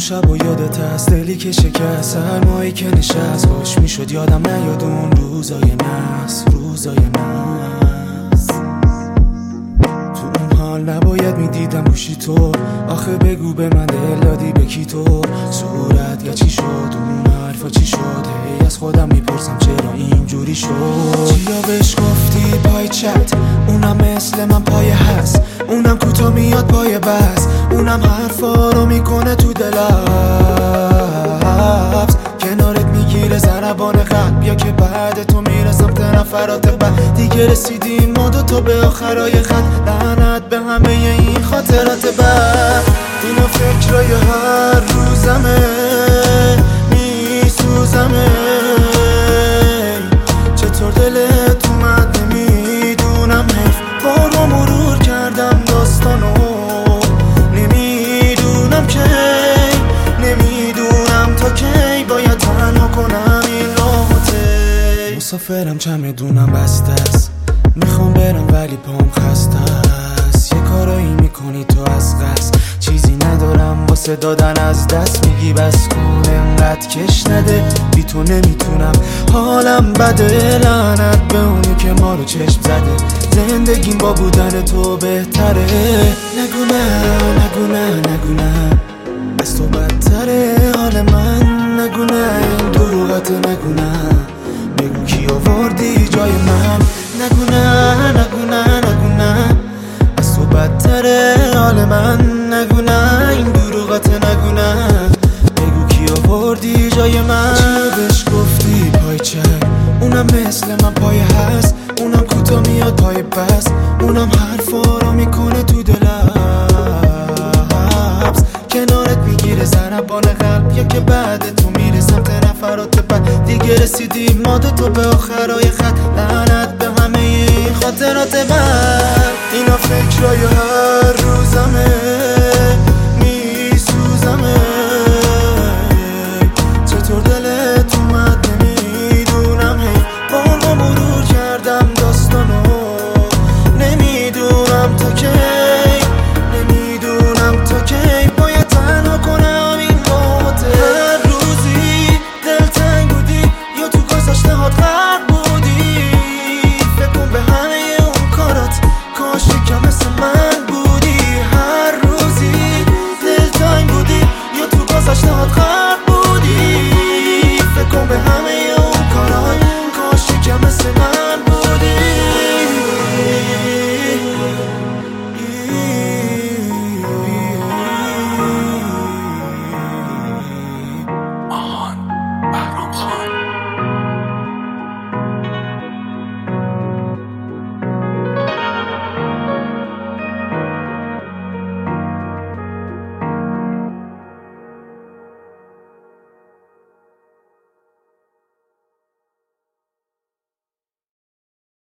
شب و یادت هست دلی که شکست، سرمایی که نشست، خوش میشد یادم نیاد اون روزای نحس، روزای نحس. تو اون حال نباید میدیدم گوشی تو، آخه بگو به من دل دادی به کی تو؟ صورت یا چی شد اون حرفا چی شد؟ هی از خودم میپرسم چرا اینجوری شد؟ چیا بهش گفتی پای چت؟ اونم مثل من پای هست، اونم کوتا میاد پای بس، اونم حرفا رو میکنه تو دلبس، کنارت میگیره ضربان قلب، یا که بعد تو میره سمت نفرات بعد. دیگه رسیدیم ما دوتا به آخرای خط، لعنت به همه این خاطرات بد. اینا فکرای هر روزمه، میسوزمه، چطور دلت اومد نمیدونم، حیف بارو مرور کردم داستانو، نمیدونم کی، نمیدونم تا کی باید تنها کنم این راحته. مسافرم چمدونم بسته است، میخوام برم ولی پام خسته است، یه کارایی میکنی تو از قصد، چیزی ندارم واسه دادن از دست، میگی بس کن انقدر کش نده، بی تو نمیتونم حالم بده، لعنت به اونی که ما رو چشم زده، زندگیم با بودن تو بهتره. نگو نه نگو نه نگو نه، از تو بدتره حال من، نگو نه این دروغت، نگو نه، بگو کی آوردی جای من، نگو نه نگو نه نگو نه، از تو بدتره حال من، نگو نه این دروغت، نگو نه، بگو کی آوردی جای من. چرا بهش گفتی پای چنگ؟ اونم مثل من پای هست، اونم کوتا میاد پای پس، اونم حرفا رو میکنه تو دلبس، کنارت میگیره ضربان قلب، یا که بعد تو میره سمت نفرات بعد. دیگه رسیدیم ما دوتا به آخرای خط، لعنت به همه این خاطرات بد.